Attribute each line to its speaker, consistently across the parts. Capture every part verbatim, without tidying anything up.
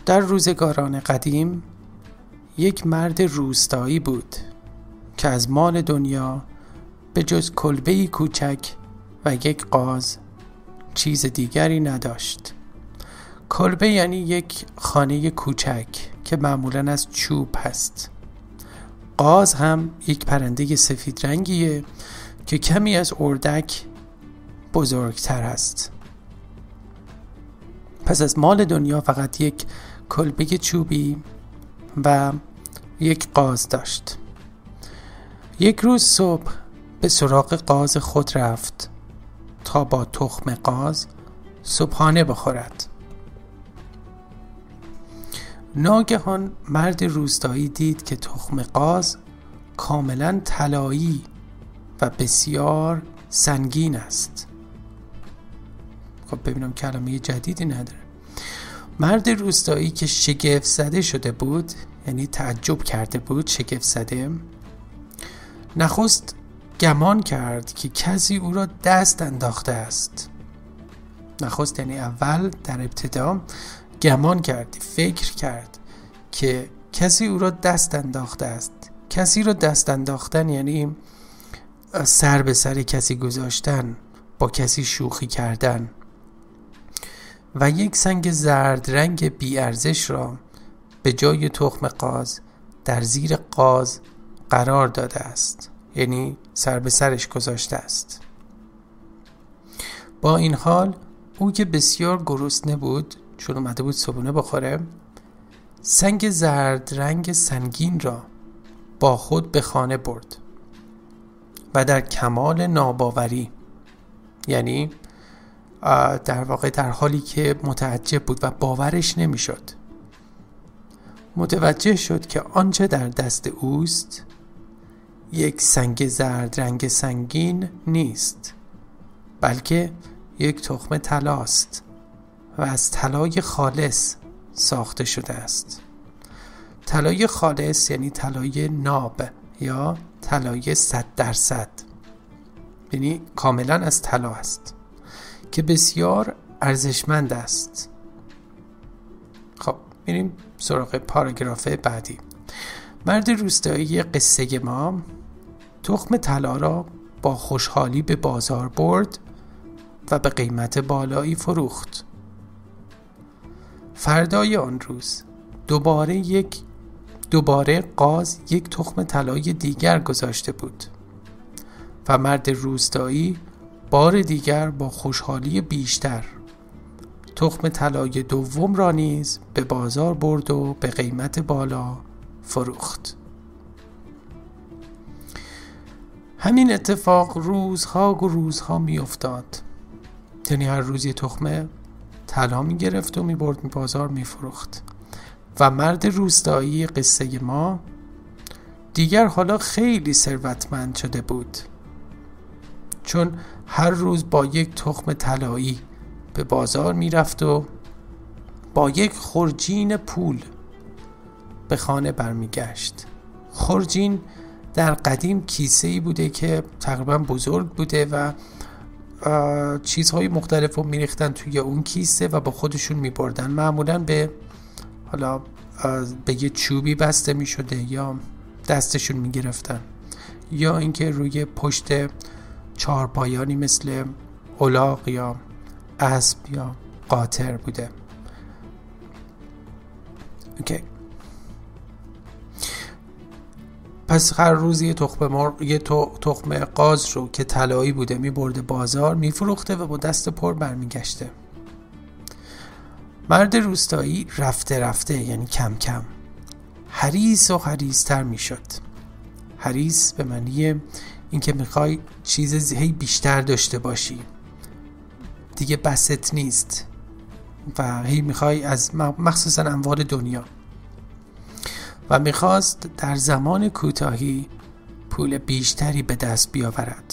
Speaker 1: در روزگاران قدیم یک مرد روستایی بود که از مال دنیا به جز کلبه‌ای کوچک و یک قاز چیز دیگری نداشت. کلبه یعنی یک خانه کوچک که معمولاً از چوب هست. قاز هم یک پرنده سفید رنگیه که کمی از اردک بزرگتر است. پس از مال دنیا فقط یک کلبه چوبی و یک قاز داشت. یک روز صبح به سراغ قاز خود رفت تا با تخم قاز صبحانه بخورد. ناگهان مرد روستایی دید که تخم قاز کاملا طلایی و بسیار سنگین است. خب ببینم کلمه جدیدی نداره. مرد روستایی که شگفت زده شده بود، یعنی تعجب کرده بود، شگفت زده، نخست گمان کرد که کسی او را دست انداخته است. نخست یعنی اول در ابتدا گمان کرد، فکر کرد که کسی او را دست انداخته است. کسی را دست انداختن یعنی سر به سر کسی گذاشتن، با کسی شوخی کردن. و یک سنگ زرد رنگ بی ارزش را به جای تخم قاز در زیر قاز قرار داده است، یعنی سر به سرش گذاشته است. با این حال او که بسیار گرسنه بود، چون اومده بود صبحونه بخوره، سنگ زرد رنگ سنگین را با خود به خانه برد و در کمال ناباوری، یعنی در واقع در حالی که متعجب بود و باورش نمیشد، متوجه شد که آنچه در دست اوست یک سنگ زرد رنگ سنگین نیست، بلکه یک تخم طلاست و از طلای خالص ساخته شده است. طلای خالص یعنی طلای ناب یا طلای صد درصد، یعنی کاملا از طلا است که بسیار ارزشمند است. خب میریم سراغ پاراگراف بعدی. مرد روستایی قصه ما تخم طلا را با خوشحالی به بازار برد و به قیمت بالایی فروخت. فردای آن روز دوباره یک دوباره قاز یک تخم طلای دیگر گذاشته بود و مرد روستایی بار دیگر با خوشحالی بیشتر تخم طلای دوم را نیز به بازار برد و به قیمت بالا فروخت. همین اتفاق روزها و روزها می افتاد. یعنی هر روز یه تخم طلا می گرفت و می برد می بازار می فروخت و مرد روستایی قصه ما دیگر حالا خیلی ثروتمند شده بود، چون هر روز با یک تخم طلایی به بازار می رفت و با یک خرجین پول به خانه برمی گشت. خرجین در قدیم کیسه‌ای بوده که تقریبا بزرگ بوده و چیزهای مختلف رو می ریختن توی اون کیسه و با خودشون می بردن. معمولا به حالا به یه چوبی بسته می شده یا دستشون می گرفتن، یا اینکه روی پشت چهارپایانی مثل الاغ یا اسب یا قاطر بوده. اوکی. پس هر روز یه تخم مرغ، یه تخم قاز رو که طلایی بوده می برده بازار، می فروخته و با دست پر برمی گشته. مرد روستایی رفته رفته یعنی کم کم حریص و حریص‌تر می شد. حریص به معنی این که میخوای چیز زیادی بیشتر داشته باشی، دیگه بست نیست و هی میخوای از مخصوصا اموال دنیا، و میخواست در زمان کوتاهی پول بیشتری به دست بیاورد.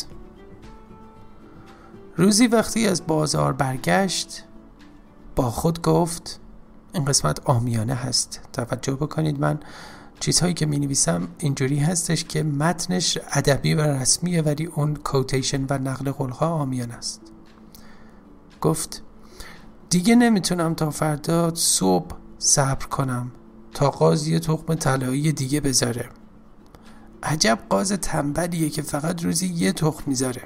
Speaker 1: روزی وقتی از بازار برگشت با خود گفت، این قسمت عامیانه هست، توجه بکنید، من چیزهایی که می نویسم اینجوری هستش که متنش ادبی و رسمیه ولی اون کوتیشن و نقل قولها عامیانه است. گفت دیگه نمیتونم تا فردا صبح صبر کنم تا قاز یه تخم طلایی دیگه بذاره. عجب قاز تنبلیه که فقط روزی یه تخم میذاره.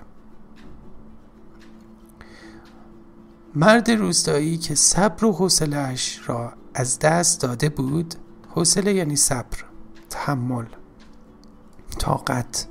Speaker 1: مرد روستایی که صبر و حوصله‌اش را از دست داده بود، حوصله یعنی صبر، تحمل، طاقت،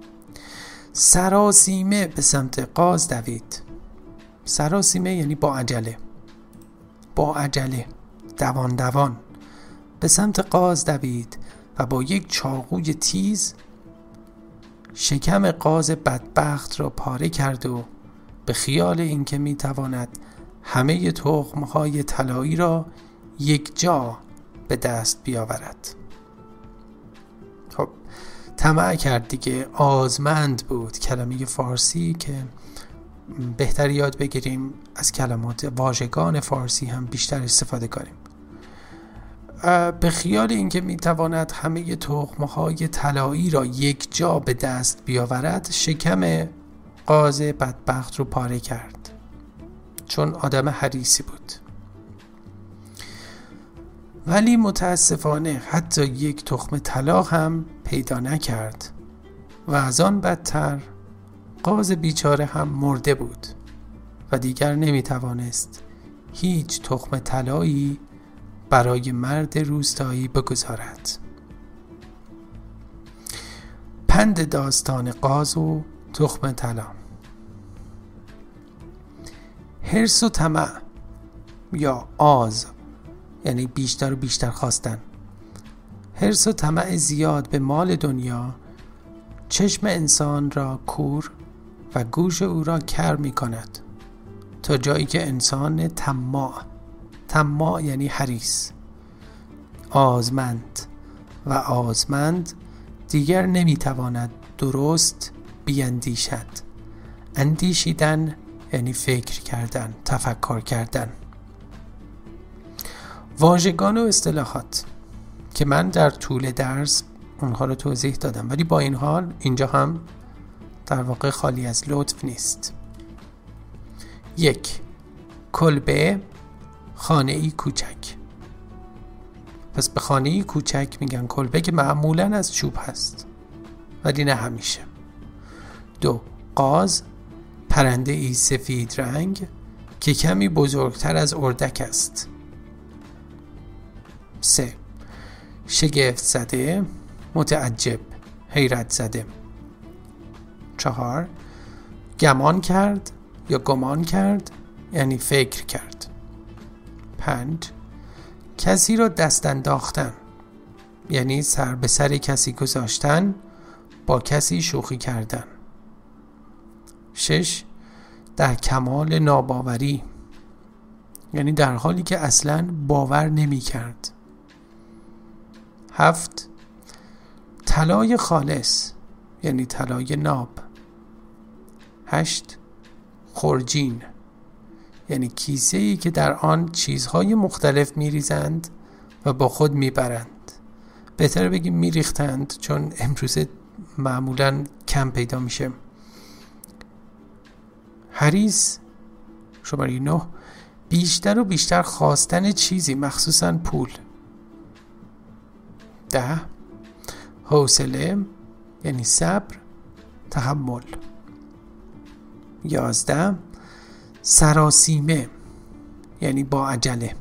Speaker 1: سراسیمه به سمت قاز دوید. سراسیمه یعنی با عجله، با عجله، دوان دوان به سمت قاز دوید و با یک چاقوی تیز شکم قاز بدبخت را پاره کرد و به خیال اینکه میتواند همه تخم‌های طلایی را یک جا به دست بیاورد. خب طمع کرد دیگه. آزمند بود، کلمه فارسی که بهتر یاد بگیریم از کلمات واژگان فارسی هم بیشتر استفاده کنیم. به خیال اینکه میتواند همه تخم‌های طلایی را یک جا به دست بیاورد، شکم قاز بدبخت رو پاره کرد، چون آدم حریصی بود. ولی متاسفانه حتی یک تخم طلا هم پیدا نکرد و از آن بدتر قاز بیچاره هم مرده بود و دیگر نمیتوانست هیچ تخم طلایی برای مرد روستایی بگذارد. پند داستان قاز و تخم طلا. حرص و طمع یا آز یعنی بیشتر و بیشتر خواستن. حرص و طمع زیاد به مال دنیا چشم انسان را کور و گوش او را کر می کند، تا جایی که انسان طماع، طماع یعنی حریص، آزمند و آزمند دیگر نمی تواند درست بیاندیشد. اندیشیدن یعنی فکر کردن، تفکر کردن. واژگان و اصطلاحات که من در طول درس اونها رو توضیح دادم، ولی با این حال اینجا هم در واقع خالی از لطف نیست. یک، کلبه، خانه‌ای کوچک. پس به خانه‌ای کوچک میگن کلبه که معمولاً از چوب هست، ولی نه همیشه. دو، قاز، پرنده ای سفید رنگ که کمی بزرگتر از اردک است. سه، شگفت زده، متعجب، حیرت زده. چهار، گمان کرد یا گمان کرد یعنی فکر کرد. پنج، کسی را دست انداختن یعنی سر به سر کسی گذاشتن، با کسی شوخی کردن. شش، در کمال ناباوری یعنی در حالی که اصلاً باور نمی کرد. هفت، طلای خالص یعنی طلای ناب. هشت، خرجین یعنی کیسه‌ای که در آن چیزهای مختلف می‌ریزند و با خود می‌برند. بهتر بگیم می‌ریختند، چون امروزه معمولاً کم پیدا میشه. حریص. شماره نه، بیشتر و بیشتر خواستن چیزی، مخصوصاً پول. ده، حوصله یعنی صبر، تحمل. یازده، سراسیمه یعنی با عجله.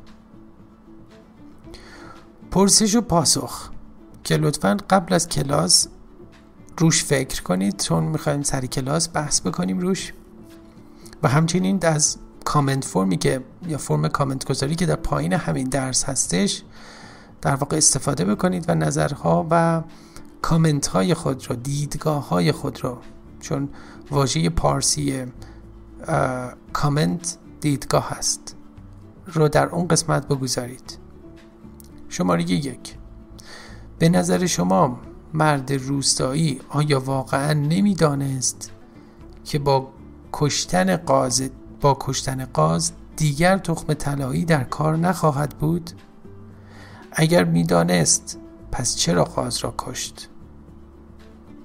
Speaker 1: پرسش و پاسخ که لطفاً قبل از کلاس روش فکر کنید، چون میخوایم سر کلاس بحث بکنیم روش. و همچنین از کامنت فرمی که یا فرم کامنت گذاری که در پایین همین درس هستش در واقع استفاده بکنید و نظرها و کامنت های خود رو، دیدگاه های خود رو، چون واژه پارسی کامنت دیدگاه هست، رو در اون قسمت بگذارید. شماره یک، به نظر شما مرد روستایی آیا واقعا نمیدانست که با کشتن قاز با کشتن قاز دیگر تخم طلایی در کار نخواهد بود؟ اگر میدانست پس چرا قاز را کشت؟